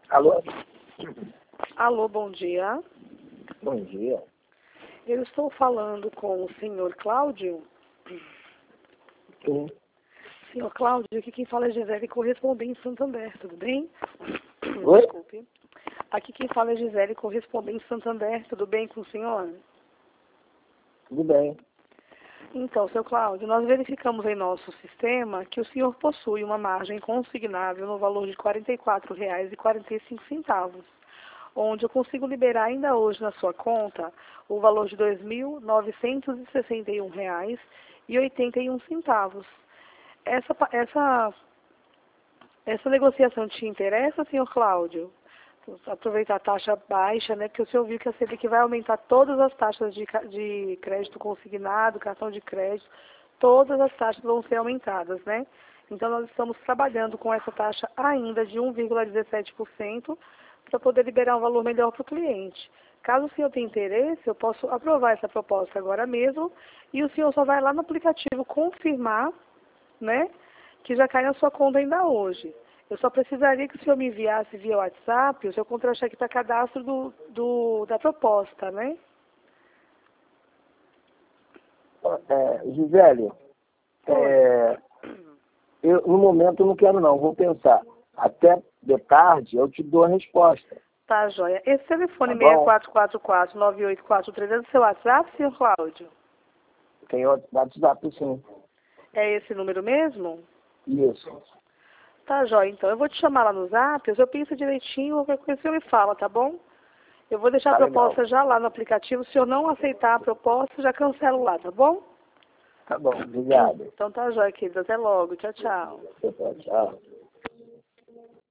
Alô? Alô, bom dia. Bom dia. Eu estou falando com o senhor Cláudio. Sim. Senhor Cláudio, aqui quem fala é Gisele Correspondente Santander, tudo bem? Oi? Desculpe. Aqui quem fala é Gisele Correspondente Santander, tudo bem com o senhor? Tudo bem. Então, seu Cláudio, nós verificamos em nosso sistema que o senhor possui uma margem consignável no valor de R$ 44,45, onde eu consigo liberar ainda hoje na sua conta o valor de R$ 2.961,81. Essa negociação te interessa, senhor Cláudio? Aproveitar a taxa baixa, né? Porque o senhor viu que a Selic vai aumentar todas as taxas de crédito consignado, cartão de crédito, todas as taxas vão ser aumentadas, né? Então, nós estamos trabalhando com essa taxa ainda de 1,17% para poder liberar um valor melhor para o cliente. Caso o senhor tenha interesse, eu posso aprovar essa proposta agora mesmo e o senhor só vai lá no aplicativo confirmar, né, que já cai na sua conta ainda hoje. Eu só precisaria que o senhor me enviasse via WhatsApp o seu contra-cheque para cadastro da proposta, né? Gisele, no momento eu não quero não, vou pensar. Até de tarde eu te dou a resposta. Tá, joia. Esse telefone Tá bom. 6444-9843 é do seu WhatsApp, senhor Cláudio? Tem outro WhatsApp, sim. É esse número mesmo? Isso. Tá, joia. Então, eu vou te chamar lá no Zap, eu penso direitinho, qualquer coisa você me fala, tá bom? Eu vou deixar Tá a proposta legal. já lá no aplicativo. Se eu não aceitar a proposta, já cancelo lá, tá bom? Tá bom, obrigado. Então tá, joia, querido. Até logo. Tchau, tchau. Tchau.